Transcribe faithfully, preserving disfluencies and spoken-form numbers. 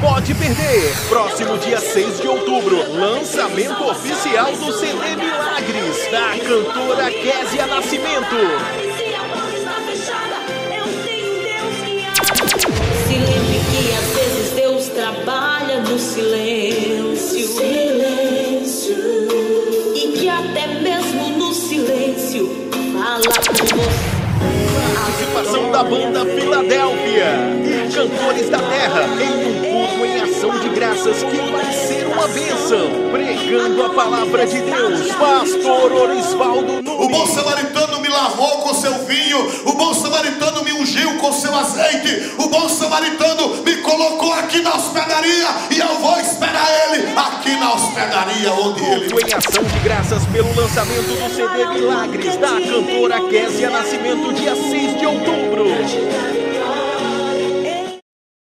pode perder. Próximo dia seis de outubro, lançamento oficial do C D Milagres, da cantora Kézia Nascimento. Se lembre que às vezes Deus trabalha no silêncio. Silêncio. E que até mesmo no silêncio fala com você. Participação da banda Filadélfia e Cantores da Terra em um culto em ação de graças que vai ser uma bênção, pregando a palavra de Deus. Pastor Orisvaldo Nunes. O bom samaritano me lavou com seu vinho, o bom samaritano me ungiu com seu azeite, o bom samaritano me colocou aqui na hospedaria e eu vou esperar ele aqui na hospedaria onde ele... Culto em ação de graças pelo lançamento do C D Milagres da cantora Kézia Nascimento, dia seis de outubro.